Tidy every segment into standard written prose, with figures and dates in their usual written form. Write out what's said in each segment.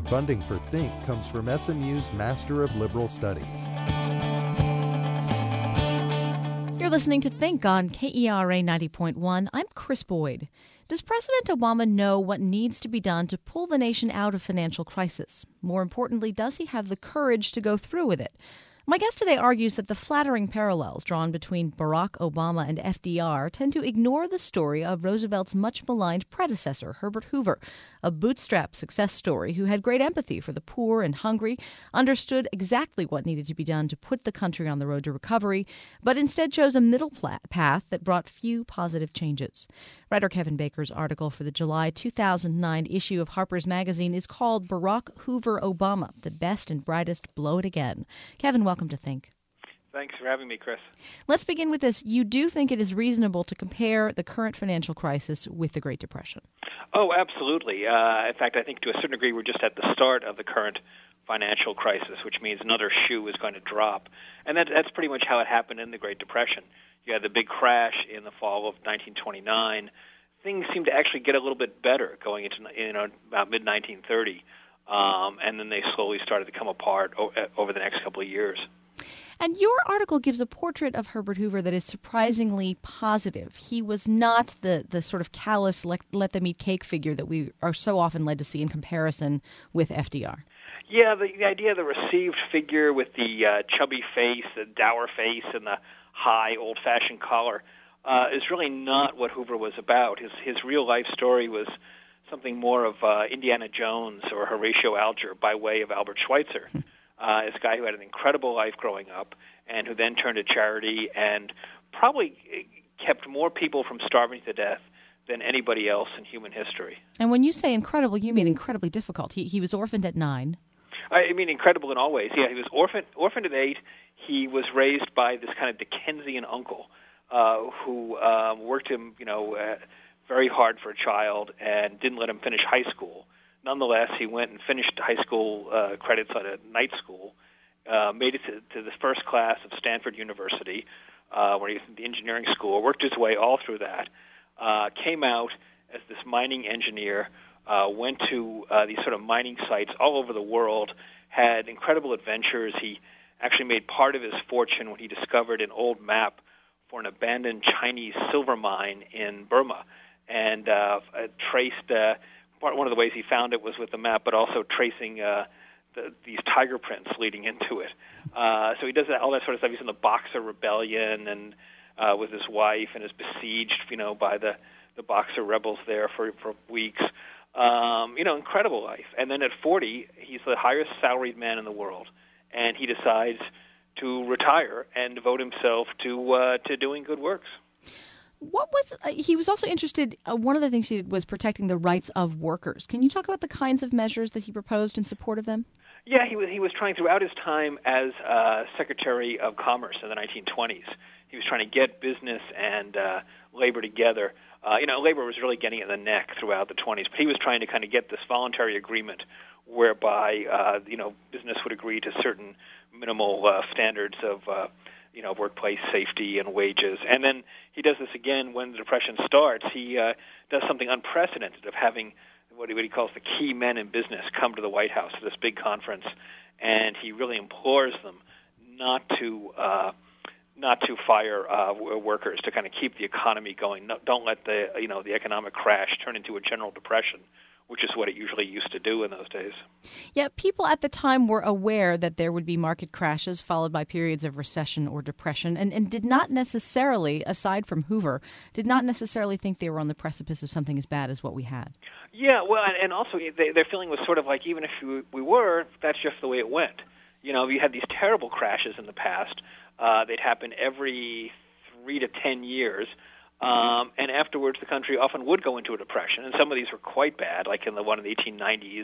Funding for Think comes from SMU's Master of Liberal Studies. You're listening to Think on KERA 90.1. I'm Chris Boyd. Does President Obama know what needs to be done to pull the nation out of financial crisis? More importantly, does he have the courage to go through with it? My guest today argues that the flattering parallels drawn between Barack Obama and FDR tend to ignore the story of Roosevelt's much-maligned predecessor, Herbert Hoover, a bootstrap success story who had great empathy for the poor and hungry, understood exactly what needed to be done to put the country on the road to recovery, but instead chose a middle path that brought few positive changes. Writer Kevin Baker's article for the July 2009 issue of Harper's Magazine is called Barack Hoover Obama, the Best and Brightest Blow It Again. Kevin, welcome to Think. Thanks for having me, Chris. Let's begin with this. You do think it is reasonable to compare the current financial crisis with the Great Depression? Oh, absolutely. In fact, I think to a certain degree we're just at the start of the current financial crisis, which means another shoe is going to drop. And that's pretty much how it happened in the Great Depression. You had the big crash in the fall of 1929. Things seemed to actually get a little bit better going into about mid-1930, and then they slowly started to come apart over the next couple of years. And your article gives a portrait of Herbert Hoover that is surprisingly positive. He was not the sort of callous, let them eat cake figure that we are so often led to see in comparison with FDR. Yeah, the idea of the received figure with the chubby face, the dour face, and the high, old-fashioned collar is really not what Hoover was about. His real-life story was something more of Indiana Jones or Horatio Alger by way of Albert Schweitzer. This guy who had an incredible life growing up and who then turned to charity and probably kept more people from starving to death than anybody else in human history. And when you say incredible, you mean incredibly difficult. He was orphaned at 9. I mean incredible in all ways. Yeah, he was orphaned at 8. He was raised by this kind of Dickensian uncle who worked him, very hard for a child and didn't let him finish high school. Nonetheless, he went and finished high school credits at a night school, made it to the first class of Stanford University, where he was in the engineering school, worked his way all through that, came out as this mining engineer, went to these sort of mining sites all over the world, had incredible adventures. He actually made part of his fortune when he discovered an old map for an abandoned Chinese silver mine in Burma, and traced one of the ways he found it was with the map, but also tracing these tiger prints leading into it. So he does all that sort of stuff. He's in the Boxer Rebellion and with his wife, and is besieged, by the Boxer rebels there for weeks. Incredible life. And then at 40, he's the highest salaried man in the world, and he decides to retire and devote himself to doing good works. He was also interested, one of the things he did was protecting the rights of workers. Can you talk about the kinds of measures that he proposed in support of them? Yeah, he was trying throughout his time as Secretary of Commerce in the 1920s. He was trying to get business and labor together. Labor was really getting in the neck throughout the 20s, but he was trying to kind of get this voluntary agreement whereby, business would agree to certain minimal standards of workplace safety and wages. And then he does this again when the Depression starts. He does something unprecedented of having what he calls the key men in business come to the White House at this big conference, and he really implores them not to fire workers, to kind of keep the economy going. No, don't let the economic crash turn into a general depression, which is what it usually used to do in those days. Yeah, people at the time were aware that there would be market crashes followed by periods of recession or depression, and did not necessarily, aside from Hoover, did not necessarily think they were on the precipice of something as bad as what we had. Yeah, well, and also their feeling was sort of like, even if we were, that's just the way it went. You had these terrible crashes in the past. They'd happen every 3 to 10 years. And afterwards, the country often would go into a depression, and some of these were quite bad, like in the one in the 1890s.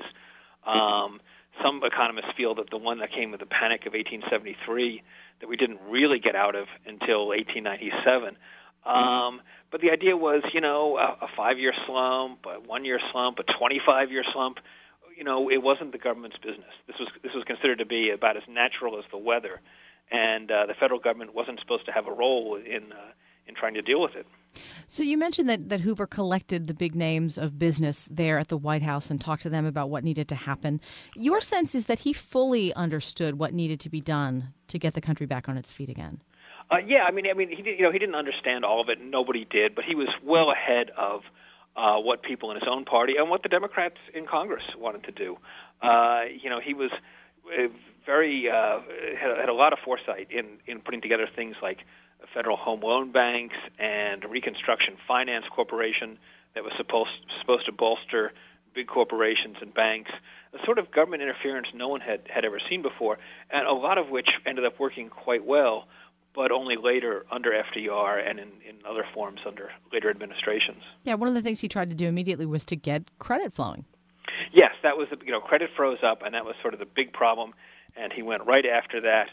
Some economists feel that the one that came with the Panic of 1873, that we didn't really get out of until 1897. But the idea was, a 5-year slump, a 1-year slump, a 25-year slump. It wasn't the government's business. This was considered to be about as natural as the weather, and the federal government wasn't supposed to have a role in trying to deal with it. So you mentioned that Hoover collected the big names of business there at the White House and talked to them about what needed to happen. Your sense is that he fully understood what needed to be done to get the country back on its feet again. Yeah, I mean, he didn't understand all of it. Nobody did, but he was well ahead of what people in his own party and what the Democrats in Congress wanted to do. He was very had a lot of foresight in putting together things like federal home loan banks and a Reconstruction Finance Corporation that was supposed to bolster big corporations and banks, a sort of government interference no one had ever seen before, and a lot of which ended up working quite well, but only later under FDR and in other forms under later administrations. Yeah, one of the things he tried to do immediately was to get credit flowing. Yes, that was, credit froze up, and that was sort of the big problem, and he went right after that.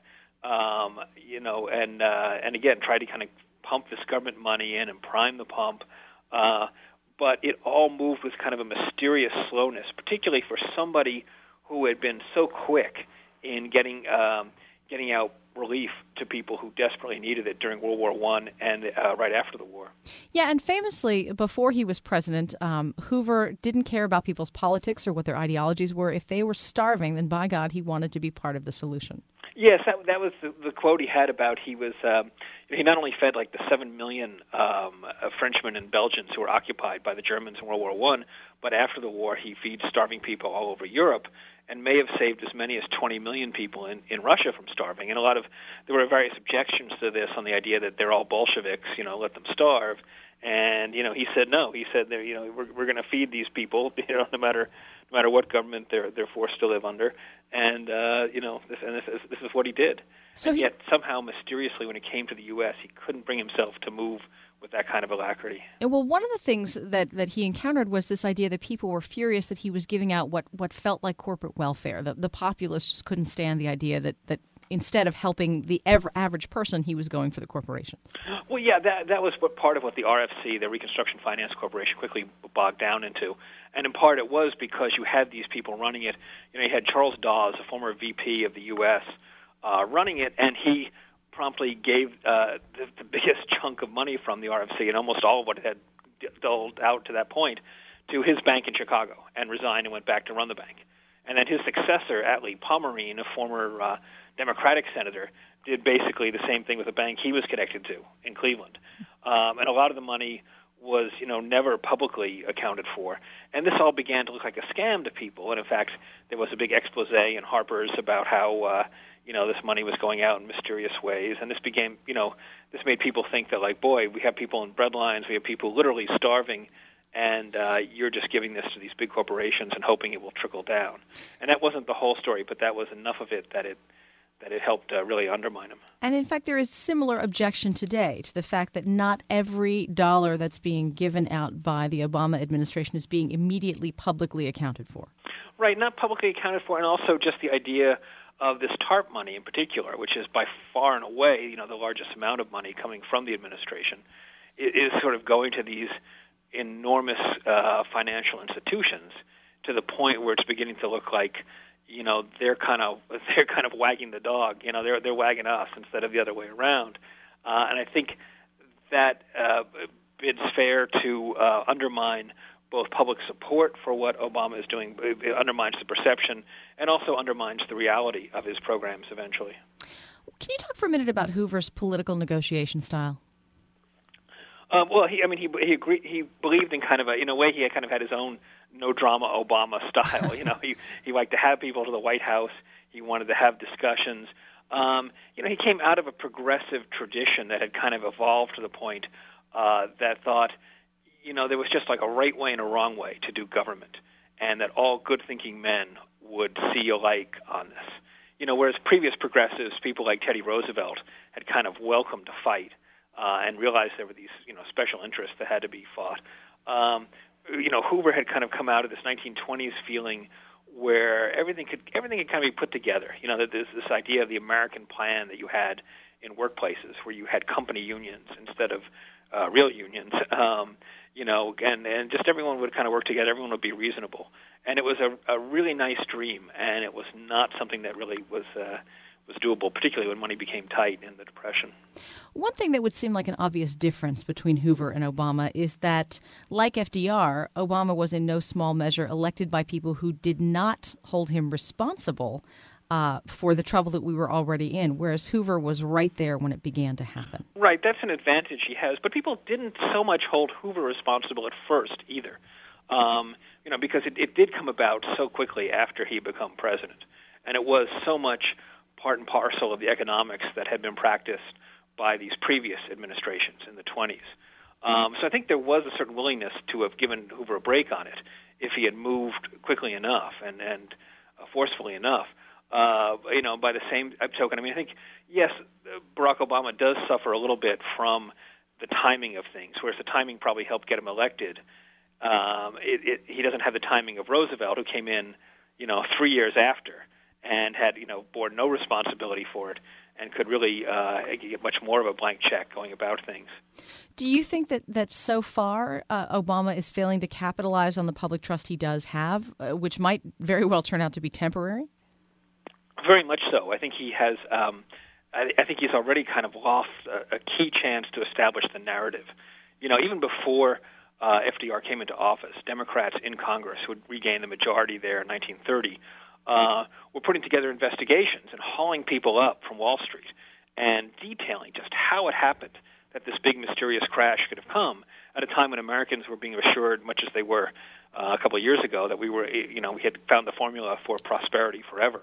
And again, tried to kind of pump this government money in and prime the pump. But it all moved with kind of a mysterious slowness, particularly for somebody who had been so quick in getting out relief to people who desperately needed it during World War I and right after the war. Yeah, and famously, before he was president, Hoover didn't care about people's politics or what their ideologies were. If they were starving, then by God, he wanted to be part of the solution. Yes, that was the quote he had about he not only fed like the 7 million Frenchmen and Belgians who were occupied by the Germans in World War I, but after the war he feeds starving people all over Europe and may have saved as many as 20 million people in Russia from starving. And there were various objections to this on the idea that they're all Bolsheviks, let them starve. And he said no. He said we're going to feed these people, no matter what government they're forced to live under. And this is what he did. So yet somehow mysteriously, when it came to the U.S., he couldn't bring himself to move with that kind of alacrity. Well, one of the things that he encountered was this idea that people were furious that he was giving out what felt like corporate welfare. The populists just couldn't stand the idea that instead of helping the average person, he was going for the corporations. Well, yeah, that was part of what the RFC, the Reconstruction Finance Corporation, quickly bogged down into. And in part it was because you had these people running it. You had Charles Dawes, a former VP of the U.S., running it, and he promptly gave the biggest chunk of money from the RFC and almost all of what it had doled out to that point to his bank in Chicago and resigned and went back to run the bank. And then his successor, Atlee Pomerene, a former Democratic senator, did basically the same thing with a bank he was connected to in Cleveland. And a lot of the money was, never publicly accounted for. And this all began to look like a scam to people. And in fact, there was a big expose in Harper's about how, this money was going out in mysterious ways. And this became, this made people think that, like, boy, we have people in breadlines, we have people literally starving, and you're just giving this to these big corporations and hoping it will trickle down. And that wasn't the whole story, but that was enough of it that it helped really undermine him. And in fact, there is similar objection today to the fact that not every dollar that's being given out by the Obama administration is being immediately publicly accounted for. Right, not publicly accounted for, and also just the idea of this TARP money in particular, which is by far and away, the largest amount of money coming from the administration, is sort of going to these enormous financial institutions to the point where it's beginning to look like, they're kind of wagging the dog. They're wagging us instead of the other way around. And I think that bids fair to undermine both public support for what Obama is doing. It undermines the perception and also undermines the reality of his programs eventually. Can you talk for a minute about Hoover's political negotiation style? Well, he agreed. He believed in kind of in a way he kind of had his own no drama Obama style. He liked to have people to the White House. He wanted to have discussions. He came out of a progressive tradition that had kind of evolved to the point that thought, there was just like a right way and a wrong way to do government, and that all good-thinking men would see alike on this. Whereas previous progressives, people like Teddy Roosevelt, had kind of welcomed a fight. And realized there were these, special interests that had to be fought. Hoover had kind of come out of this 1920s feeling where everything could kind of be put together. That there's this idea of the American plan that you had in workplaces where you had company unions instead of real unions. And just everyone would kind of work together. Everyone would be reasonable. And it was a really nice dream, and it was not something that really was doable, particularly when money became tight in the Depression. One thing that would seem like an obvious difference between Hoover and Obama is that, like FDR, Obama was in no small measure elected by people who did not hold him responsible for the trouble that we were already in, whereas Hoover was right there when it began to happen. Right, that's an advantage he has. But people didn't so much hold Hoover responsible at first either, because it did come about so quickly after he became president. And it was so much part and parcel of the economics that had been practiced by these previous administrations in the 20s. So I think there was a certain willingness to have given Hoover a break on it if he had moved quickly enough and forcefully enough. By the same token, I think, yes, Barack Obama does suffer a little bit from the timing of things, whereas the timing probably helped get him elected. He doesn't have the timing of Roosevelt, who came in, 3 years after and had, bore no responsibility for it and could really get much more of a blank check going about things. Do you think that so far Obama is failing to capitalize on the public trust he does have, which might very well turn out to be temporary? Very much so. I think he has. I think he's already kind of lost a key chance to establish the narrative. Even before FDR came into office, Democrats in Congress, who would regain the majority there in 1930, were putting together investigations and hauling people up from Wall Street and detailing just how it happened that this big mysterious crash could have come at a time when Americans were being assured, much as they were a couple of years ago, that we had found the formula for prosperity forever.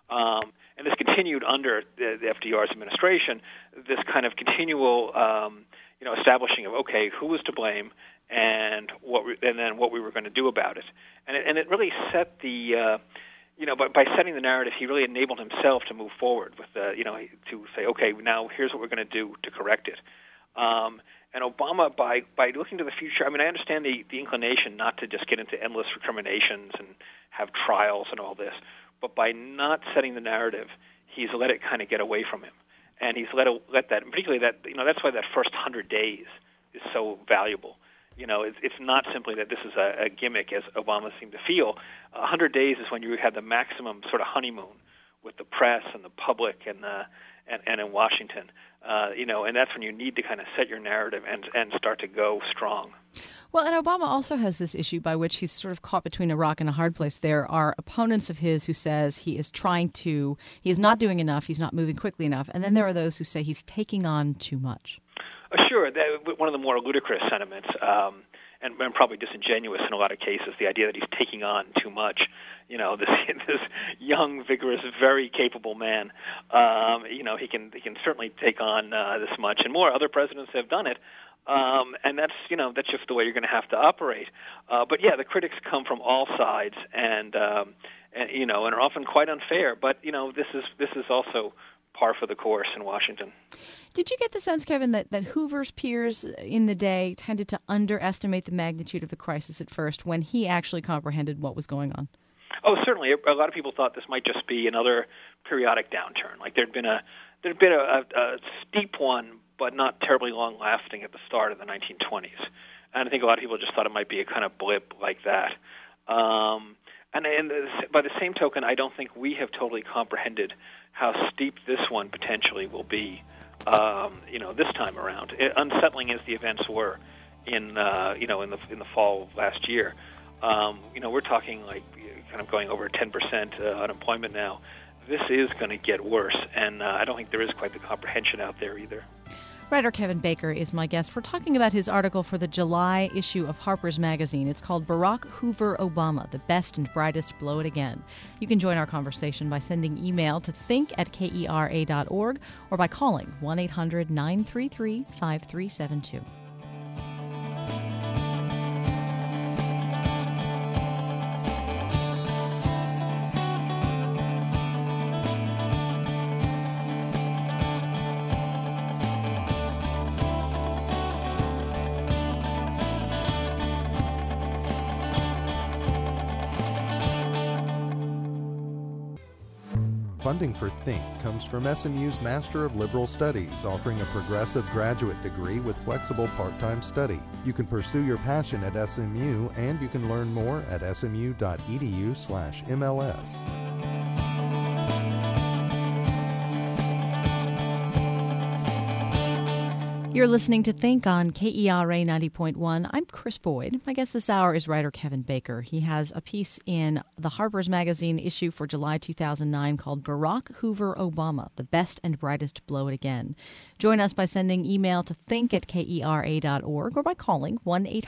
And this continued under the FDR's administration, this kind of continual, establishing of, okay, who was to blame and then what we were going to do about it. And it really set the, by setting the narrative, he really enabled himself to move forward with, to say, okay, now here's what we're going to do to correct it. And Obama, by looking to the future, I understand the inclination not to just get into endless recriminations and have trials and all this, but by not setting the narrative, he's let it kind of get away from him. And he's let that, and particularly that, that's why that first 100 days is so valuable. It's not simply that this is a gimmick, as Obama seemed to feel. 100 days is when you had the maximum sort of honeymoon with the press and the public and in Washington. And that's when you need to kind of set your narrative and start to go strong. Well, and Obama also has this issue by which he's sort of caught between a rock and a hard place. There are opponents of his who says he is he's not doing enough, he's not moving quickly enough. And then there are those who say he's taking on too much. Sure. One of the more ludicrous sentiments, and probably disingenuous in a lot of cases, the idea that he's taking on too much. This young, vigorous, very capable man, he can certainly take on this much and more. Other presidents have done it. And that's just the way you're going to have to operate. But yeah, the critics come from all sides and are often quite unfair. But this is also par for the course in Washington. Did you get the sense, Kevin, that Hoover's peers in the day tended to underestimate the magnitude of the crisis at first when he actually comprehended what was going on? Oh, certainly. A lot of people thought this might just be another periodic downturn. Like there'd been a steep one, but not terribly long-lasting at the start of the 1920s. And I think a lot of people just thought it might be a kind of blip like that. And by the same token, I don't think we have totally comprehended how steep this one potentially will be, this time around. Unsettling as the events were in the fall of last year, we're talking like kind of going over 10% unemployment now. This is going to get worse, and I don't think there is quite the comprehension out there either. Writer Kevin Baker is my guest. We're talking about his article for the July issue of Harper's Magazine. It's called Barack Hoover Obama, The Best and Brightest Blow It Again. You can join our conversation by sending email to think@kera.org or by calling 1-800-933-5372. Funding for Think comes from SMU's Master of Liberal Studies, offering a progressive graduate degree with flexible part-time study. You can pursue your passion at SMU, and you can learn more at smu.edu/MLS. You're listening to Think on KERA 90.1. I'm Chris Boyd. My guest this hour is writer Kevin Baker. He has a piece in the Harper's Magazine issue for July 2009 called Barack Hoover Obama, The Best and Brightest Blow It Again. Join us by sending email to think@kera.org or by calling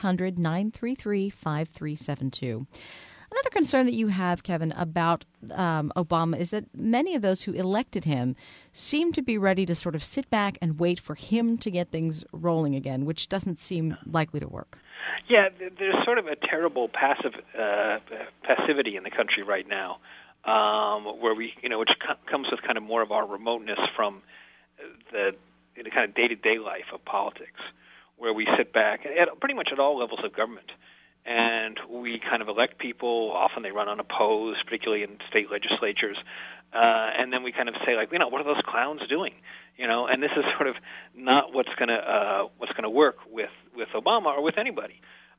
1-800-933-5372. Another concern that you have, Kevin, about Obama is that many of those who elected him seem to be ready to sort of sit back and wait for him to get things rolling again, which doesn't seem likely to work. Yeah, there's sort of a terrible passivity in the country right now, where which comes with kind of more of our remoteness from the kind of day-to-day life of politics, where we sit back pretty much at all levels of government. And we kind of elect people. Often they run unopposed, particularly in state legislatures. And then we kind of say, like, what are those clowns doing? And this is sort of not what's going to work with Obama or with anybody.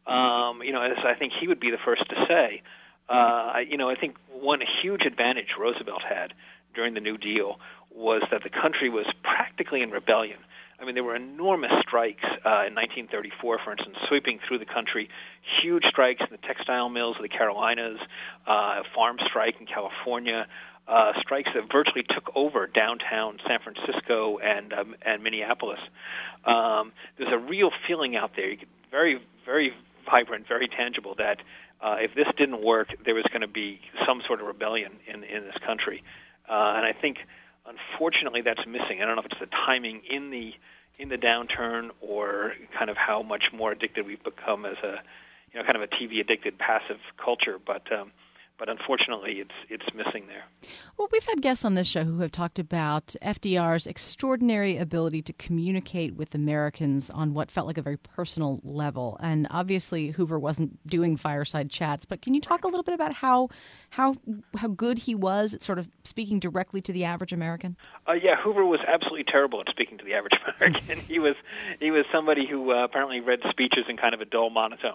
As I think he would be the first to say. I think one huge advantage Roosevelt had during the New Deal was that the country was practically in rebellion. I mean, there were enormous strikes in 1934, for instance, sweeping through the country, huge strikes in the textile mills of the Carolinas, a farm strike in California, strikes that virtually took over downtown San Francisco and Minneapolis. There's a real feeling out there, very, very vibrant, very tangible, that if this didn't work, there was going to be some sort of rebellion in this country. And I think, unfortunately, that's missing. I don't know if it's the timing in the downturn or kind of how much more addicted we've become as a kind of a TV addicted passive culture, but unfortunately it's missing there. Well, we've had guests on this show who have talked about FDR's extraordinary ability to communicate with Americans on what felt like a very personal level. And obviously Hoover wasn't doing fireside chats, but can you talk a little bit about how good he was at sort of speaking directly to the average American? Yeah, Hoover was absolutely terrible at speaking to the average American. He was somebody who apparently read speeches in kind of a dull monotone.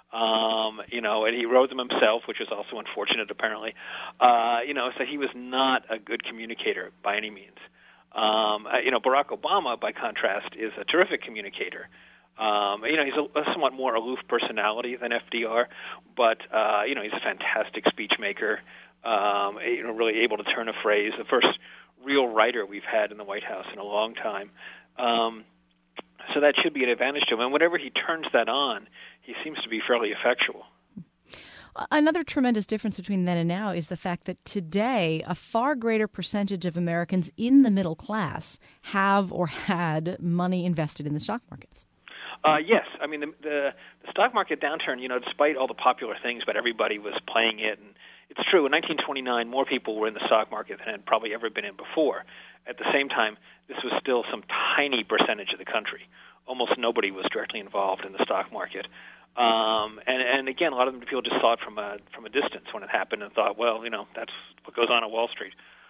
And he wrote them himself, which is also unfortunate, apparently. So he was not a good communicator by any means. Barack Obama, by contrast, is a terrific communicator. He's a somewhat more aloof personality than FDR, but, he's a fantastic speech maker, really able to turn a phrase, the first real writer we've had in the White House in a long time. So that should be an advantage to him. And whenever he turns that on, he seems to be fairly effectual. Another tremendous difference between then and now is the fact that today a far greater percentage of Americans in the middle class have or had money invested in the stock markets. Yes. I mean, the stock market downturn, despite all the popular things, but everybody was playing it. And it's true, in 1929, more people were in the stock market than had probably ever been in before. At the same time, this was still some tiny percentage of the country. Almost nobody was directly involved in the stock market. And again, a lot of people just saw it from a distance when it happened and thought, well, that's what goes on at Wall Street.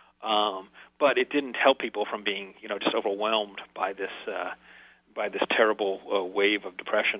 But it didn't help people from being, just overwhelmed by this terrible wave of depression.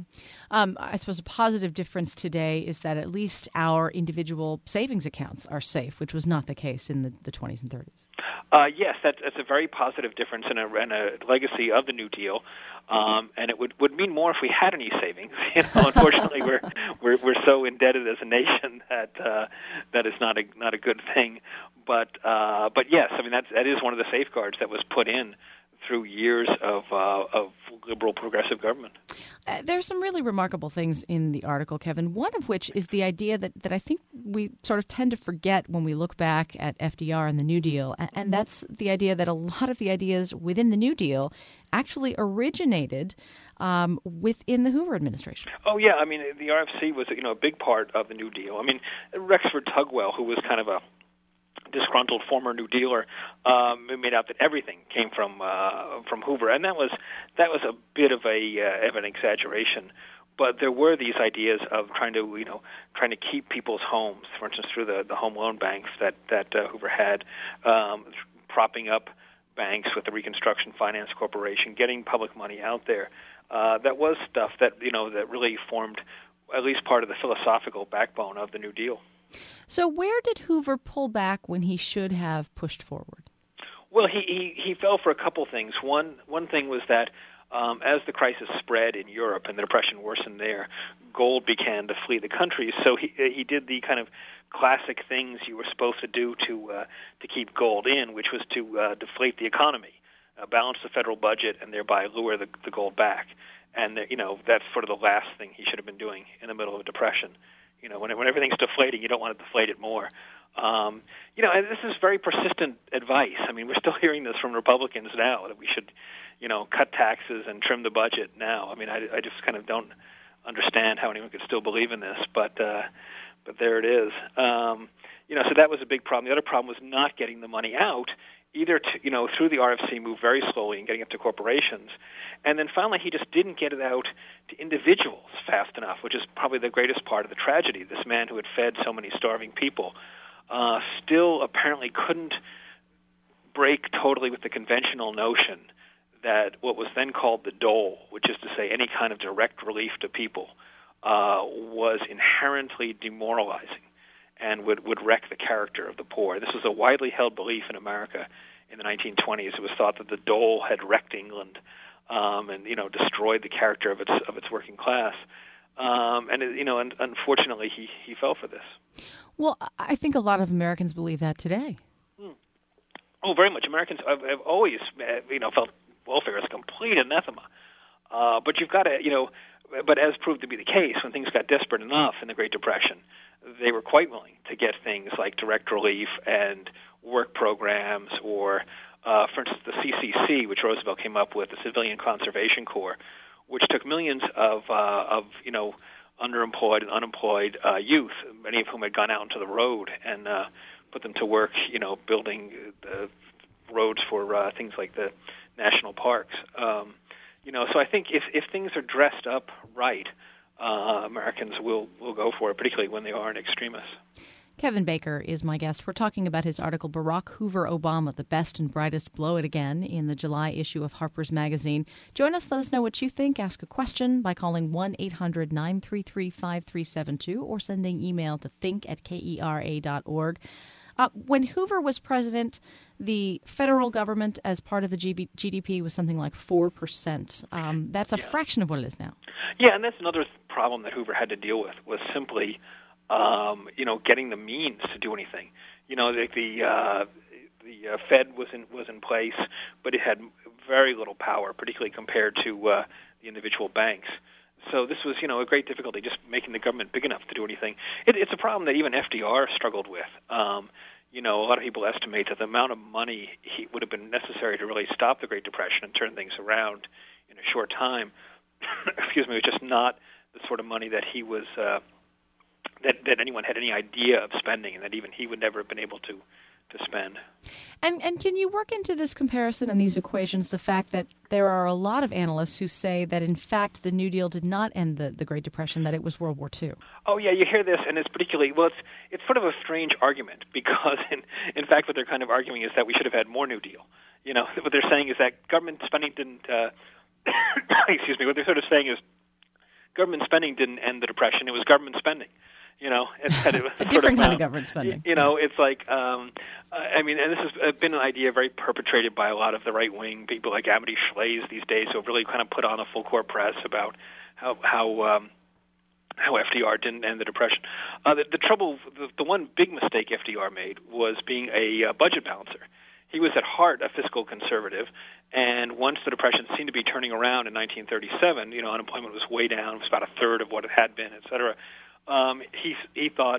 I suppose a positive difference today is that at least our individual savings accounts are safe, which was not the case in the 20s and 30s. Yes, that's a very positive difference and a legacy of the New Deal, and it would mean more if we had any savings. Unfortunately, we're so indebted as a nation that is not a good thing. But yes, I mean that is one of the safeguards that was put in through years of liberal progressive government. There's some really remarkable things in the article, Kevin, one of which is the idea that I think we sort of tend to forget when we look back at FDR and the New Deal, and that's the idea that a lot of the ideas within the New Deal actually originated within the Hoover administration. Oh, yeah. I mean, the RFC was a big part of the New Deal. I mean, Rexford Tugwell, who was kind of a disgruntled former New Dealer, made out that everything came from Hoover, and that was a bit of an exaggeration. But there were these ideas of trying to keep people's homes, for instance, through the home loan banks that Hoover had, propping up banks with the Reconstruction Finance Corporation, getting public money out there. That was stuff that that really formed at least part of the philosophical backbone of the New Deal. So where did Hoover pull back when he should have pushed forward? Well, he fell for a couple things. One thing was that as the crisis spread in Europe and the depression worsened there, gold began to flee the country. So he did the kind of classic things you were supposed to do to keep gold in, which was to deflate the economy, balance the federal budget, and thereby lure the gold back. And that's sort of the last thing he should have been doing in the middle of a depression. When everything's deflating, you don't want to deflate it more. And this is very persistent advice. I mean, we're still hearing this from Republicans now that we should, cut taxes and trim the budget now. I mean, I just kind of don't understand how anyone could still believe in this, but there it is. So that was a big problem. The other problem was not getting the money out, either through the RFC moved very slowly and getting it to corporations, and then finally he just didn't get it out to individuals fast enough, which is probably the greatest part of the tragedy. This man who had fed so many starving people still apparently couldn't break totally with the conventional notion that what was then called the dole, which is to say any kind of direct relief to people, was inherently demoralizing and would wreck the character of the poor. This was a widely held belief in America in the 1920s. It was thought that the dole had wrecked England and destroyed the character of its working class. And unfortunately, he fell for this. Well, I think a lot of Americans believe that today. Oh, very much. Americans have always, felt welfare is complete anathema. But you've got to, but as proved to be the case, when things got desperate enough in the Great Depression, they were quite willing to get things like direct relief and work programs, or, for instance, the CCC, which Roosevelt came up with, the Civilian Conservation Corps, which took millions of underemployed and unemployed youth, many of whom had gone out into the road, and put them to work, building the roads for things like the national parks. So I think if things are dressed up right, Americans will go for it, particularly when they aren't extremists. Kevin Baker is my guest. We're talking about his article, Barack Hoover Obama, the Best and Brightest Blow It Again, in the July issue of Harper's Magazine. Join us. Let us know what you think. Ask a question by calling 1-800-933-5372 or sending email to think@kera.org. When Hoover was president, the federal government, as part of the GDP, was something like 4%. That's a fraction of what it is now. Yeah, and that's another problem that Hoover had to deal with, was simply getting the means to do anything. The Fed was in place, but it had very little power, particularly compared to the individual banks. So this was, a great difficulty, just making the government big enough to do anything. It's a problem that even FDR struggled with. A lot of people estimate that the amount of money would have been necessary to really stop the Great Depression and turn things around in a short time, was just not the sort of money that he was that anyone had any idea of spending, and that even he would never have been able to spend. And can you work into this comparison and these equations the fact that there are a lot of analysts who say that, in fact, the New Deal did not end the Great Depression, that it was World War II? Oh, yeah, you hear this, and it's particularly, it's sort of a strange argument, because, in fact, what they're kind of arguing is that we should have had more New Deal. What they're saying is that government spending didn't, what they're sort of saying is government spending didn't end the Depression, it was government spending. It was a different kind of government spending. It's like, and this has been an idea very perpetrated by a lot of the right-wing people like Amity Shlaes these days, who have really kind of put on a full-court press about how FDR didn't end the Depression. The trouble, the one big mistake FDR made was being a budget balancer. He was at heart a fiscal conservative, and once the Depression seemed to be turning around in 1937, unemployment was way down, it was about a third of what it had been, et cetera. He thought,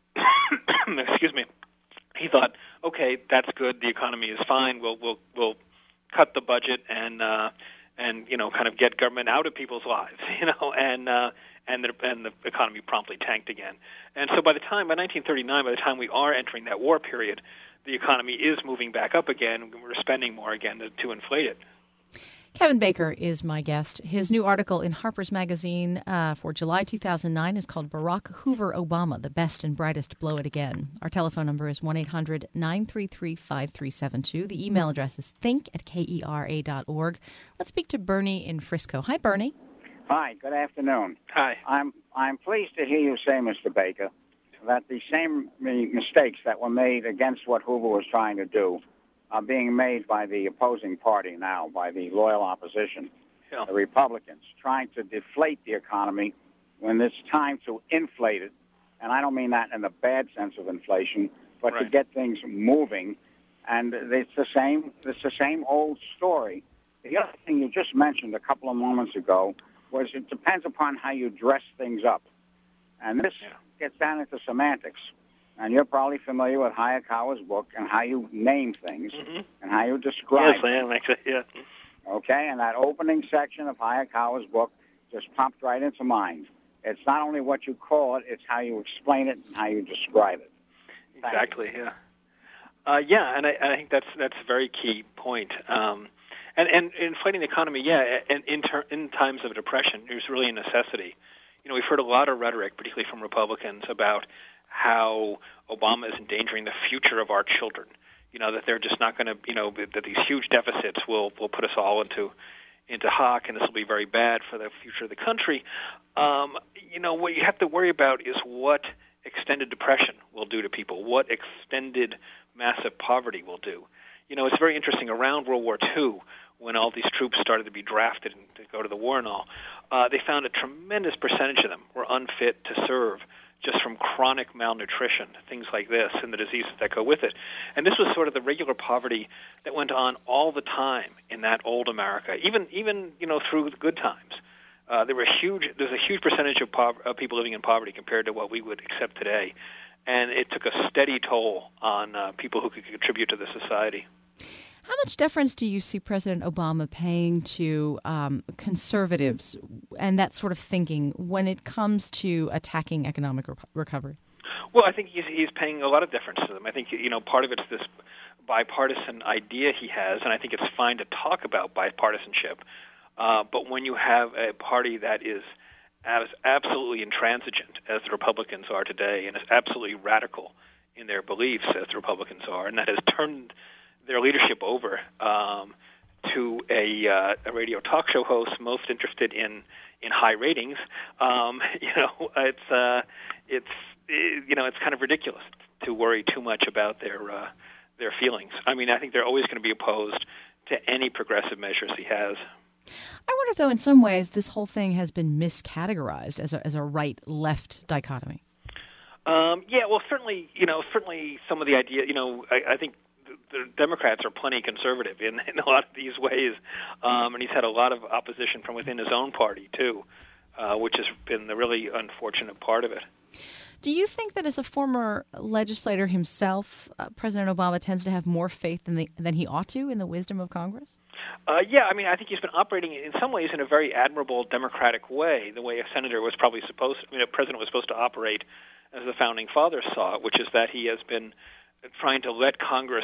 he thought, okay, that's good. The economy is fine. We'll cut the budget and kind of get government out of people's lives, and the economy promptly tanked again. And so by 1939, by the time we are entering that war period, the economy is moving back up again. We're spending more again to inflate it. Kevin Baker is my guest. His new article in Harper's Magazine for July 2009 is called Barack Hoover Obama, the Best and Brightest Blow It Again. Our telephone number is 1-800-933-5372. The email address is think@kera.org. Let's speak to Bernie in Frisco. Hi, Bernie. Hi, good afternoon. Hi. I'm pleased to hear you say, Mr. Baker, that the same mistakes that were made against what Hoover was trying to do are being made by the opposing party now, by the loyal opposition. the Republicans, trying to deflate the economy when it's time to inflate it. And I don't mean that in the bad sense of inflation, but to get things moving. And it's the same old story. The other thing you just mentioned a couple of moments ago was it depends upon how you dress things up. And this gets down into semantics. And you're probably familiar with Hayakawa's book and how you name things and how you describe Yes, I am, actually, yeah. Okay, and that opening section of Hayakawa's book just popped right into mind. It's not only what you call it, it's how you explain it and how you describe it. Exactly, yeah. And I think that's a very key point. And inflating the economy, and in times of depression, there's really a necessity. You know, we've heard a lot of rhetoric, particularly from Republicans, about how Obama is endangering the future of our children. You know, that they're just not going to, you know, that these huge deficits will put us all into hock, and this will be very bad for the future of the country. You know, what you have to worry about is what extended depression will do to people, what extended massive poverty will do. You know, it's very interesting. Around World War II, when all these troops started to be drafted and to go to the war and all, they found a tremendous percentage of them were unfit to serve just from chronic malnutrition, things like this, and the diseases that go with it. And this was sort of the regular poverty that went on all the time in that old America, even you know, through the good times. There's a huge percentage of people living in poverty compared to what we would accept today. And it took a steady toll on people who could contribute to the society. How much deference do you see President Obama paying to conservatives and that sort of thinking when it comes to attacking economic recovery? Well, I think he's paying a lot of deference to them. I think, you know, part of it's this bipartisan idea he has, and I think it's fine to talk about bipartisanship. But when you have a party that is as absolutely intransigent as the Republicans are today and is absolutely radical in their beliefs as the Republicans are, and that has turned their leadership over to a radio talk show host most interested in high ratings, you know, it's kind of ridiculous to worry too much about their feelings. I mean, I think they're always going to be opposed to any progressive measures he has. I wonder, though, in some ways, this whole thing has been miscategorized as a right-left dichotomy. Well, certainly some of the idea, you know, I think the Democrats are plenty conservative in a lot of these ways, and he's had a lot of opposition from within his own party, too, which has been the really unfortunate part of it. Do you think that as a former legislator himself, President Obama tends to have more faith than he ought to in the wisdom of Congress? I mean, I think he's been operating in some ways in a very admirable democratic way, the way a senator was probably a president was supposed to operate as the founding fathers saw it, which is that he has been trying to let Congress,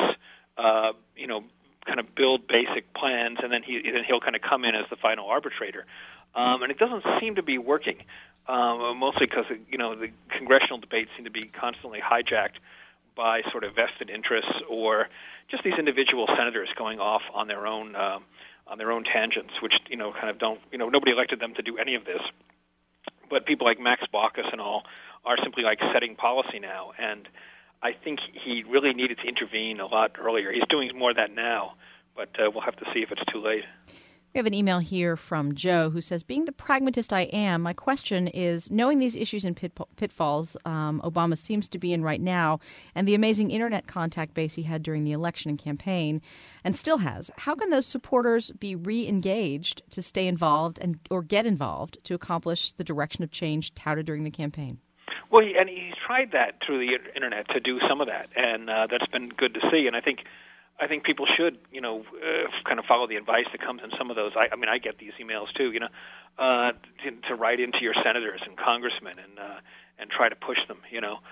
kind of build basic plans, and then he'll kind of come in as the final arbitrator. And it doesn't seem to be working, mostly because, you know, the congressional debates seem to be constantly hijacked by sort of vested interests or just these individual senators going off on their own tangents, which, you know, kind of don't, you know, nobody elected them to do any of this. But people like Max Baucus and all are simply like setting policy now, and I think he really needed to intervene a lot earlier. He's doing more of that now, but we'll have to see if it's too late. We have an email here from Joe who says, being the pragmatist I am, my question is, knowing these issues and pitfalls Obama seems to be in right now and the amazing Internet contact base he had during the election and campaign and still has, how can those supporters be re-engaged to stay involved or get involved to accomplish the direction of change touted during the campaign? Well, he's tried that through the Internet to do some of that, and that's been good to see. And I think people should, you know, kind of follow the advice that comes in some of those. I mean, I get these emails too, you know, to write into your senators and congressmen and try to push them. You know,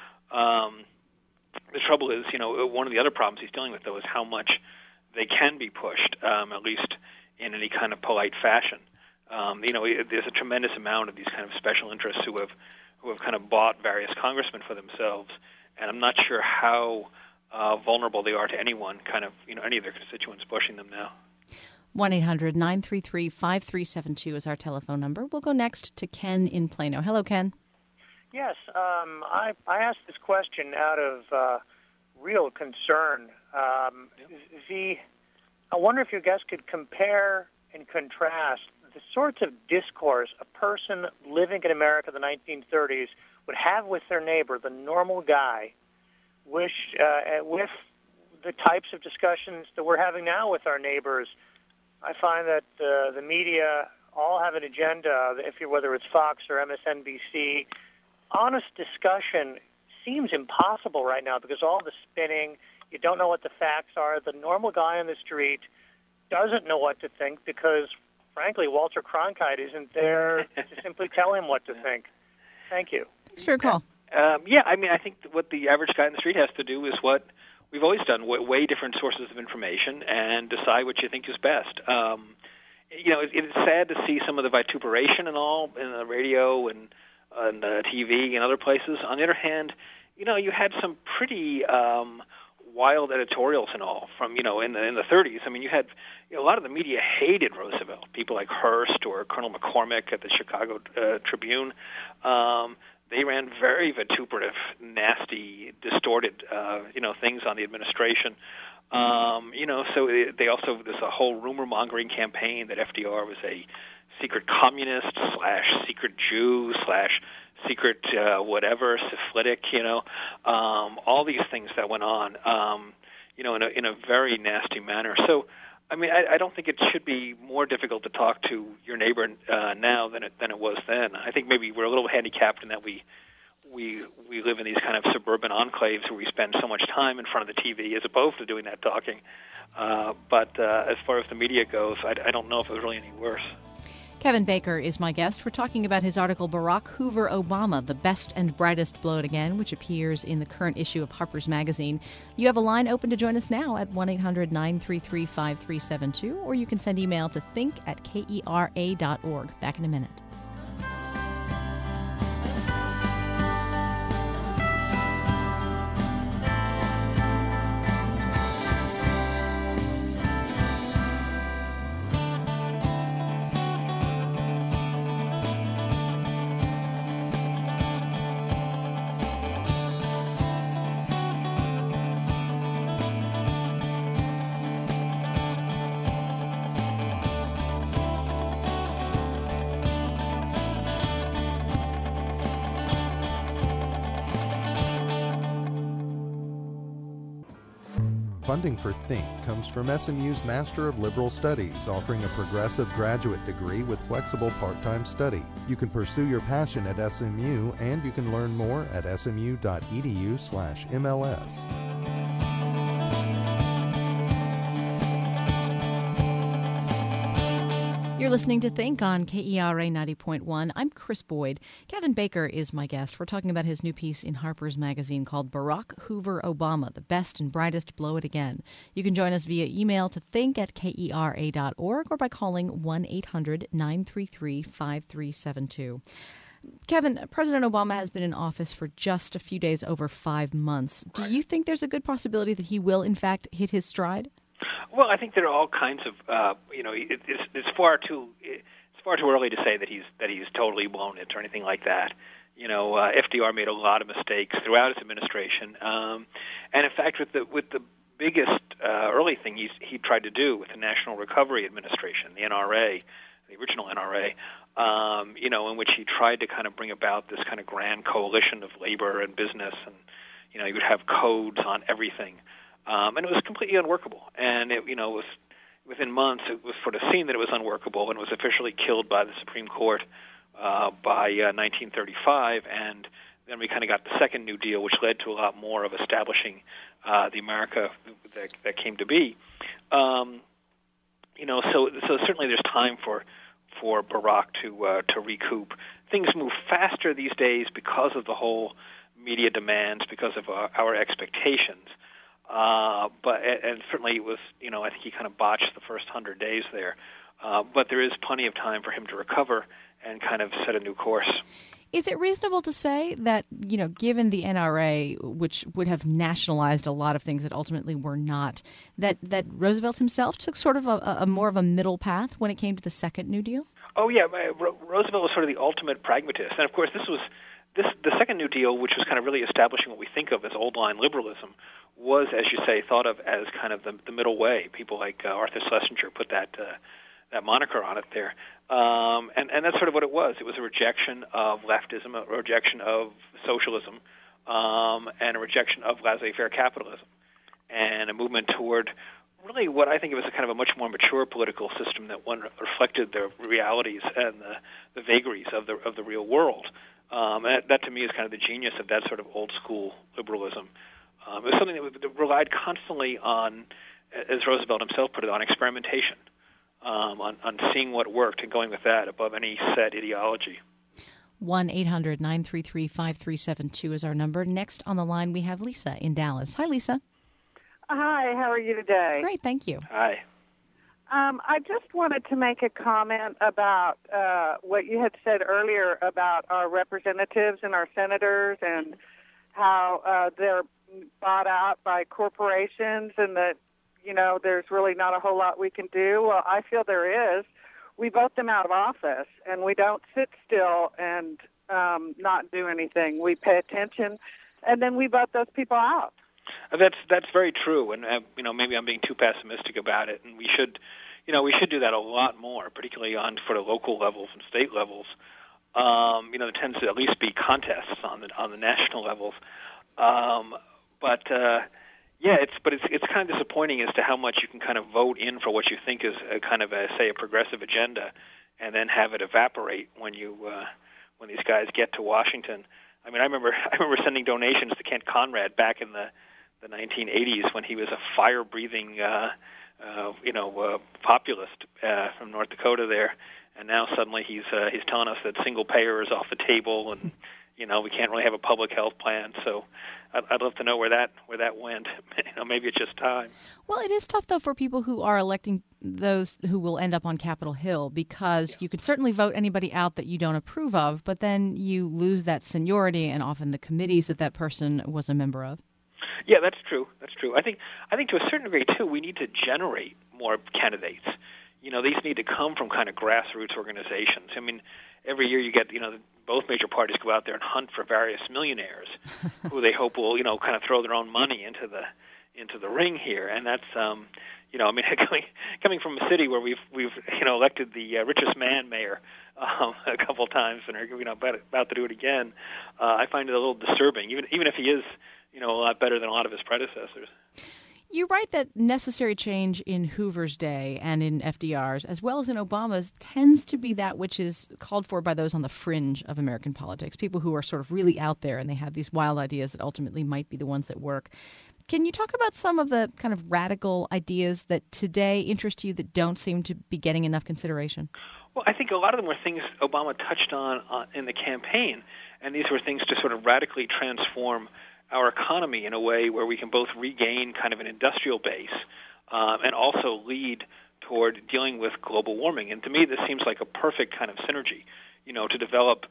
the trouble is, you know, one of the other problems he's dealing with though is how much they can be pushed, at least in any kind of polite fashion. You know, there's a tremendous amount of these kind of special interests who have kind of bought various congressmen for themselves, and I'm not sure how vulnerable they are to anyone, kind of, you know, any of their constituents pushing them now. 1-800-933-5372 is our telephone number. We'll go next to Ken in Plano. Hello, Ken. Yes, I asked this question out of real concern. I wonder if your guest could compare and contrast the sorts of discourse a person living in America in the 1930s would have with their neighbor, the normal guy, with the types of discussions that we're having now with our neighbors. I find that the media all have an agenda, whether it's Fox or MSNBC. Honest discussion seems impossible right now because all the spinning, you don't know what the facts are. The normal guy on the street doesn't know what to think because, frankly, Walter Cronkite isn't there to simply tell him what to think. Thank you. Thanks for your call. I think what the average guy in the street has to do is what we've always done, weigh different sources of information and decide what you think is best. It's sad to see some of the vituperation and all in the radio and on TV and other places. On the other hand, you had some pretty wild editorials and all from, in the 30s. I mean, you had a lot of the media hated Roosevelt, people like Hearst or Colonel McCormick at the Chicago Tribune. They ran very vituperative, nasty, distorted, things on the administration. So they also, there's a whole rumor-mongering campaign that FDR was a secret communist / secret Jew / secret whatever, syphilitic, all these things that went on, in a very nasty manner. So, I don't think it should be more difficult to talk to your neighbor now than it was then. I think maybe we're a little handicapped in that we live in these kind of suburban enclaves where we spend so much time in front of the TV as opposed to doing that talking. But as far as the media goes, I don't know if it was really any worse. Kevin Baker is my guest. We're talking about his article, Barack Hoover Obama, The Best and Brightest Blow It Again, which appears in the current issue of Harper's Magazine. You have a line open to join us now at 1-800-933-5372, or you can send email to think@kera.org. Back in a minute. Funding for Think comes from SMU's Master of Liberal Studies, offering a progressive graduate degree with flexible part-time study. You can pursue your passion at SMU, and you can learn more at smu.edu/MLS. You're listening to Think on KERA 90.1. I'm Chris Boyd. Kevin Baker is my guest. We're talking about his new piece in Harper's Magazine called Barack Hoover Obama, The Best and Brightest Blow It Again. You can join us via email to think@kera.org or by calling 1-800-933-5372. Kevin, President Obama has been in office for just a few days over 5 months. Do you think there's a good possibility that he will, in fact, hit his stride? Well, I think there are all kinds of, it's far too early to say that he's totally blown it or anything like that. FDR made a lot of mistakes throughout his administration, and in fact, with the biggest early thing he tried to do with the National Recovery Administration, the NRA, the original NRA, in which he tried to kind of bring about this kind of grand coalition of labor and business, and he would have codes on everything. And it was completely unworkable. And it was within months, it was sort of seen that it was unworkable, and was officially killed by the Supreme Court by 1935. And then we kind of got the second New Deal, which led to a lot more of establishing the America that came to be. So certainly there's time for Barack to recoup. Things move faster these days because of the whole media demands, because of our expectations. But certainly it was, I think he kind of botched the first 100 days there. But there is plenty of time for him to recover and kind of set a new course. Is it reasonable to say that, given the NRA, which would have nationalized a lot of things that ultimately were not, that Roosevelt himself took sort of a more of a middle path when it came to the second New Deal? Oh, yeah. Roosevelt was sort of the ultimate pragmatist. And, of course, the second New Deal, which was kind of really establishing what we think of as old-line liberalism, was, as you say, thought of as kind of the middle way. People like Arthur Schlesinger put that moniker on it there. And that's sort of what it was. It was a rejection of leftism, a rejection of socialism, and a rejection of laissez-faire capitalism, and a movement toward really what I think of as a kind of a much more mature political system that one reflected the realities and the vagaries of the real world. And that to me is kind of the genius of that sort of old school liberalism. It was something that relied constantly on, as Roosevelt himself put it, on experimentation, on seeing what worked and going with that above any set ideology. 1-800-933-5372 is our number. Next on the line, we have Lisa in Dallas. Hi, Lisa. Hi, how are you today? Great, thank you. Hi. I just wanted to make a comment about what you had said earlier about our representatives and our senators and how they're bought out by corporations and that, there's really not a whole lot we can do. Well, I feel there is. We vote them out of office, and we don't sit still and not do anything. We pay attention, and then we vote those people out. That's very true, and maybe I'm being too pessimistic about it. And we should do that a lot more, particularly on for the local levels and state levels. There tends to at least be contests on the national levels, it's kind of disappointing as to how much you can kind of vote in for what you think is a kind of a progressive agenda, and then have it evaporate when these guys get to Washington. I mean, I remember sending donations to Kent Conrad back in the 1980s when he was a fire-breathing, populist from North Dakota there, and now suddenly he's telling us that single payer is off the table, and we can't really have a public health plan. So I'd love to know where that went. Maybe it's just time. Well, it is tough though for people who are electing those who will end up on Capitol Hill, because you could certainly vote anybody out that you don't approve of, but then you lose that seniority and often the committees that person was a member of. Yeah, that's true. I think to a certain degree too, we need to generate more candidates. These need to come from kind of grassroots organizations. I mean, every year you get, both major parties go out there and hunt for various millionaires who they hope will, kind of throw their own money into the ring here. And that's, coming from a city where we've elected the richest man mayor a couple times and are about to do it again, I find it a little disturbing, even if he is, a lot better than a lot of his predecessors. You write that necessary change in Hoover's day and in FDR's, as well as in Obama's, tends to be that which is called for by those on the fringe of American politics, people who are sort of really out there and they have these wild ideas that ultimately might be the ones that work. Can you talk about some of the kind of radical ideas that today interest you that don't seem to be getting enough consideration? Well, I think a lot of them were things Obama touched on in the campaign, and these were things to sort of radically transform our economy in a way where we can both regain kind of an industrial base and also lead toward dealing with global warming. And to me, this seems like a perfect kind of synergy, to develop,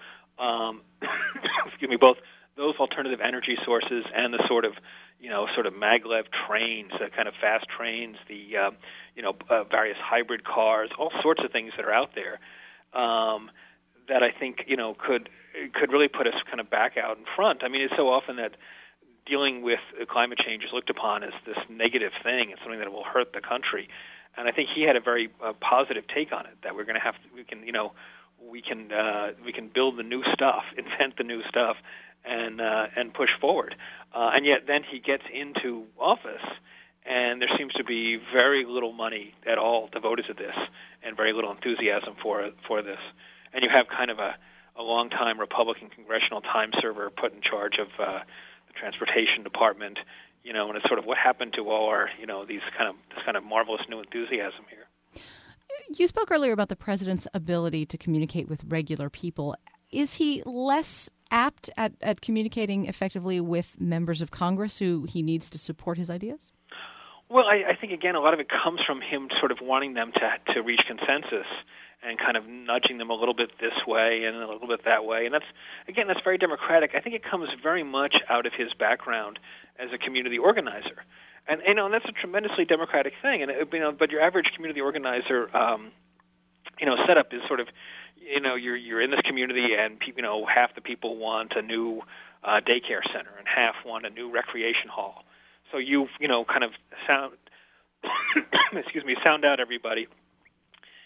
both those alternative energy sources and the sort of maglev trains, the kind of fast trains, the various hybrid cars, all sorts of things that are out there that I think could really put us kind of back out in front. I mean, it's so often that dealing with climate change is looked upon as this negative thing and something that will hurt the country. And I think he had a very positive take on it, that we're going to have to, we can build the new stuff, invent the new stuff, and push forward. And yet then he gets into office, and there seems to be very little money at all devoted to this, and very little enthusiasm for this. And you have kind of a long-time Republican congressional time server put in charge of the transportation department, and it's sort of what happened to all our, this kind of marvelous new enthusiasm here. You spoke earlier about the president's ability to communicate with regular people. Is he less apt at communicating effectively with members of Congress who he needs to support his ideas? Well, I think, again, a lot of it comes from him sort of wanting them to reach consensus and kind of nudging them a little bit this way and a little bit that way. And that's very democratic. I think it comes very much out of his background as a community organizer. And that's a tremendously democratic thing. And but your average community organizer, setup is sort of, you're in this community, and half the people want a new daycare center, and half want a new recreation hall. So you kind of sound out everybody,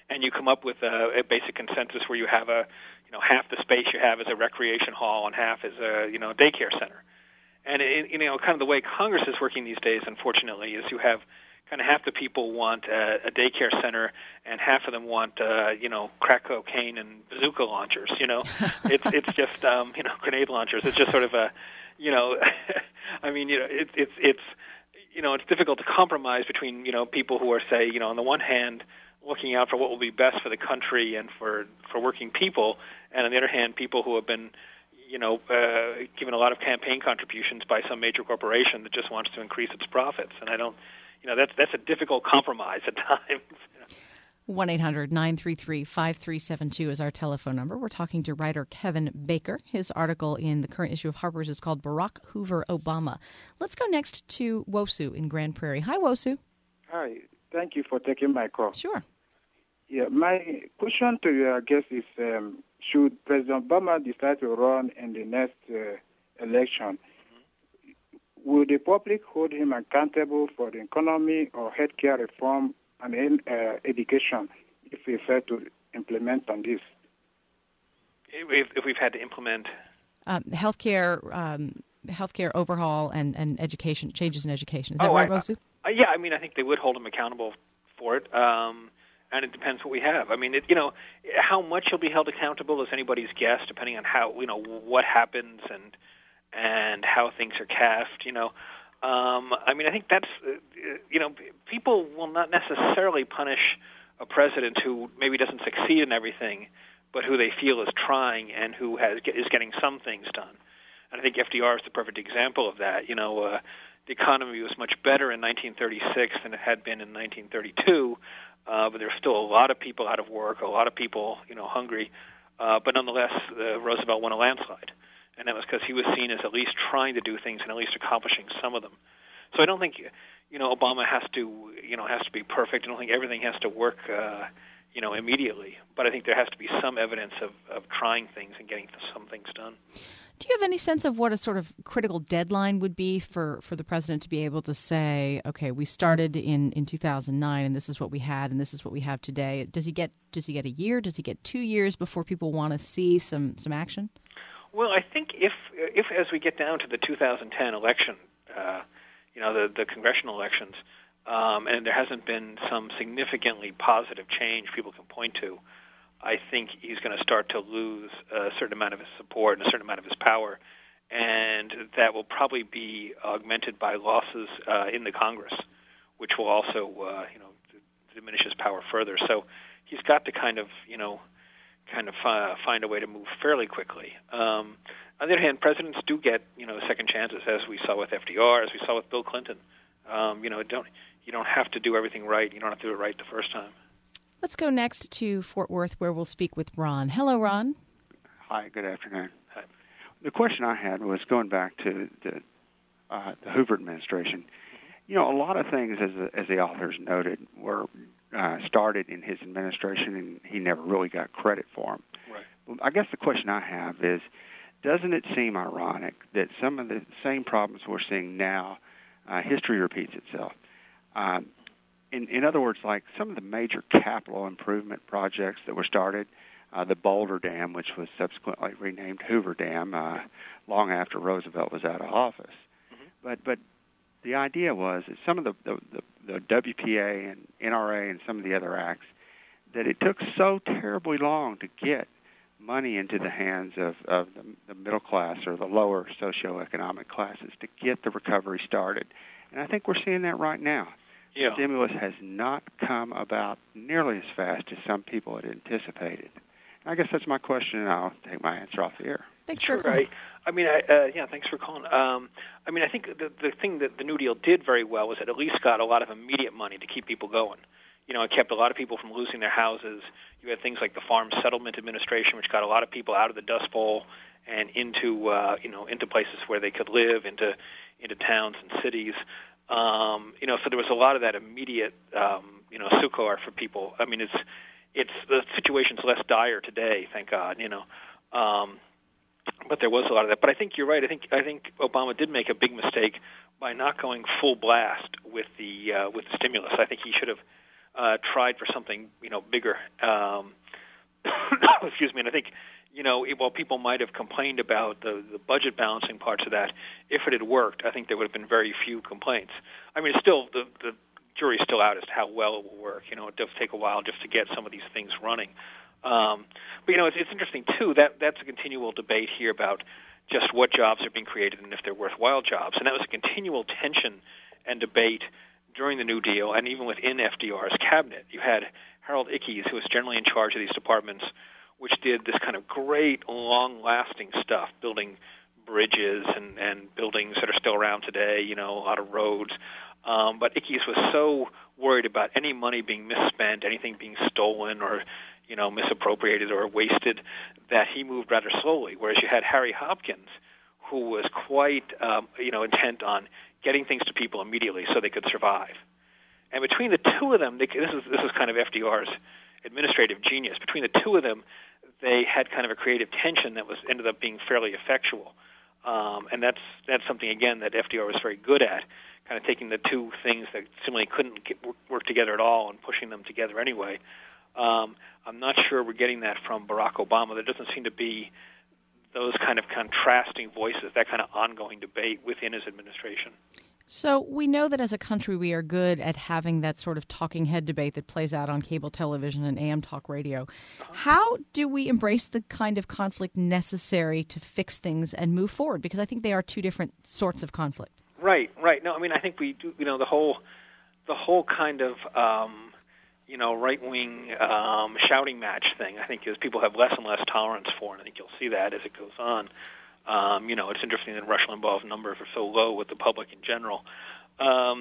and you come up with a basic consensus where you have half the space you have as a recreation hall and half as a daycare center. And kind of the way Congress is working these days, unfortunately, is you have kind of half the people want a daycare center and half of them want crack cocaine and bazooka launchers. It's just grenade launchers. It's just sort of a I mean it's difficult to compromise between people who are, say, on the one hand looking out for what will be best for the country and for working people, and on the other hand people who have been given a lot of campaign contributions by some major corporation that just wants to increase its profits. And I don't, that's a difficult compromise at times. 1-800-933-5372 is our telephone number. We're talking to writer Kevin Baker. His article in the current issue of Harper's is called Barack Hoover Obama. Let's go next to Wosu in Grand Prairie. Hi, Wosu. Hi. Thank you for taking my call. Sure. Yeah, my question to you, I guess, is should President Obama decide to run in the next election, will the public hold him accountable for the economy or healthcare reform and education if we fail to implement on this? If we've had to implement healthcare overhaul and education changes in education, is that right, Rosu? Yeah, I mean, I think they would hold him accountable for it, and it depends what we have. I mean, how much he'll be held accountable is anybody's guess, depending on how what happens and how things are cast. I mean, I think that's people will not necessarily punish a president who maybe doesn't succeed in everything, but who they feel is trying and who is getting some things done. And I think FDR is the perfect example of that. The economy was much better in 1936 than it had been in 1932, but there were still a lot of people out of work, a lot of people, hungry. But nonetheless, Roosevelt won a landslide, and that was because he was seen as at least trying to do things and at least accomplishing some of them. So I don't think, Obama has to be perfect. I don't think everything has to work, immediately. But I think there has to be some evidence of trying things and getting some things done. Do you have any sense of what a sort of critical deadline would be for the president to be able to say, okay, we started in 2009 and this is what we had and this is what we have today? Does he get a year? Does he get 2 years before people want to see some action? Well, I think if as we get down to the 2010 election, the congressional elections, and there hasn't been some significantly positive change people can point to, I think he's going to start to lose a certain amount of his support and a certain amount of his power, and that will probably be augmented by losses in the Congress, which will also, diminish his power further. So he's got to kind of find a way to move fairly quickly. On the other hand, presidents do get, second chances, as we saw with FDR, as we saw with Bill Clinton. You don't have to do everything right. You don't have to do it right the first time. Let's go next to Fort Worth, where we'll speak with Ron. Hello, Ron. Hi, good afternoon. Hi. The question I had was going back to the Hoover administration. A lot of things, as the authors noted, were started in his administration, and he never really got credit for them. Right. Well, I guess the question I have is, doesn't it seem ironic that some of the same problems we're seeing now, history repeats itself? In other words, like some of the major capital improvement projects that were started, the Boulder Dam, which was subsequently renamed Hoover Dam long after Roosevelt was out of office. Mm-hmm. But the idea was that some of the WPA and NRA and some of the other acts, that it took so terribly long to get money into the hands of the middle class or the lower socioeconomic classes to get the recovery started. And I think we're seeing that right now. Yeah. Stimulus has not come about nearly as fast as some people had anticipated. And I guess that's my question, and I'll take my answer off the air. Thanks for calling. Thanks for calling. I think the thing that the New Deal did very well was it at least got a lot of immediate money to keep people going. It kept a lot of people from losing their houses. You had things like the Farm Settlement Administration, which got a lot of people out of the Dust Bowl and into places where they could live, into towns and cities. So there was a lot of that immediate, succor for people. I mean, it's the situation's less dire today, thank God. But there was a lot of that. But I think you're right. I think Obama did make a big mistake by not going full blast with the stimulus. I think he should have tried for something, bigger. Excuse me. And I think, while people might have complained about the budget balancing parts of that, if it had worked, I think there would have been very few complaints. I mean, it's still the jury's still out as to how well it will work. It does take a while just to get some of these things running. But it's interesting too. That's a continual debate here about just what jobs are being created and if they're worthwhile jobs. And that was a continual tension and debate during the New Deal and even within FDR's cabinet. You had Harold Ickes, who was generally in charge of these departments, which did this kind of great, long-lasting stuff, building bridges and buildings that are still around today, a lot of roads. But Ickes was so worried about any money being misspent, anything being stolen or, misappropriated or wasted, that he moved rather slowly. Whereas you had Harry Hopkins, who was quite, intent on getting things to people immediately so they could survive. And between the two of them, this is kind of FDR's administrative genius. Between the two of them, they had kind of a creative tension that ended up being fairly effectual. And that's something, again, that FDR was very good at, kind of taking the two things that seemingly couldn't work together at all and pushing them together anyway. I'm not sure we're getting that from Barack Obama. There doesn't seem to be those kind of contrasting voices, that kind of ongoing debate within his administration. So we know that as a country we are good at having that sort of talking head debate that plays out on cable television and AM talk radio. Uh-huh. How do we embrace the kind of conflict necessary to fix things and move forward? Because I think they are two different sorts of conflict. Right. No, I mean, I think we do, the whole kind of, right-wing shouting match thing, I think, is people have less and less tolerance for, and I think you'll see that as it goes on. It's interesting that Rush Limbaugh's numbers are so low with the public in general. So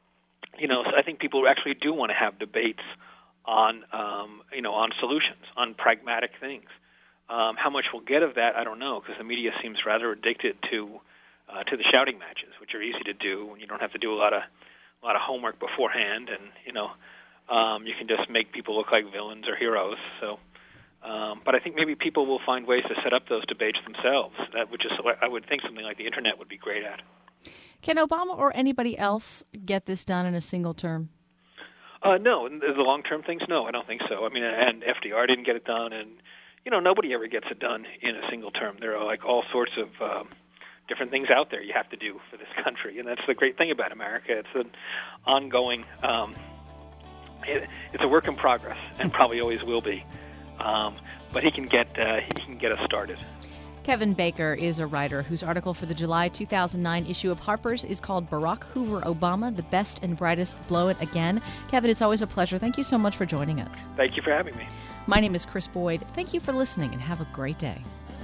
I think people actually do want to have debates on, on solutions, on pragmatic things. How much we'll get of that, I don't know, because the media seems rather addicted to the shouting matches, which are easy to do when you don't have to do a lot of homework beforehand, and you can just make people look like villains or heroes. So. But I think maybe people will find ways to set up those debates themselves, which is, I would think, something like the Internet would be great at. Can Obama or anybody else get this done in a single term? No. The long-term things, no, I don't think so. I mean, and FDR didn't get it done, and, nobody ever gets it done in a single term. There are, all sorts of different things out there you have to do for this country, and that's the great thing about America. It's an ongoing, it's a work in progress, and probably always will be. But he can get us started. Kevin Baker is a writer whose article for the July 2009 issue of Harper's is called Barack Hoover Obama, The Best and Brightest Blow It Again. Kevin, it's always a pleasure. Thank you so much for joining us. Thank you for having me. My name is Chris Boyd. Thank you for listening and have a great day.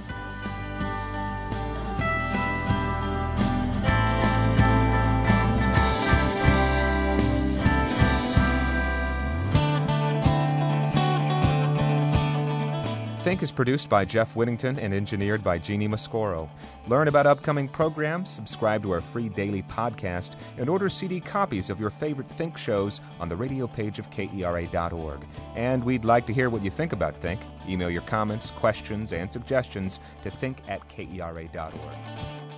Think is produced by Jeff Whittington and engineered by Jeannie Mascoro. Learn about upcoming programs, subscribe to our free daily podcast, and order CD copies of your favorite Think shows on the radio page of KERA.org. And we'd like to hear what you think about Think. Email your comments, questions, and suggestions to think@KERA.org.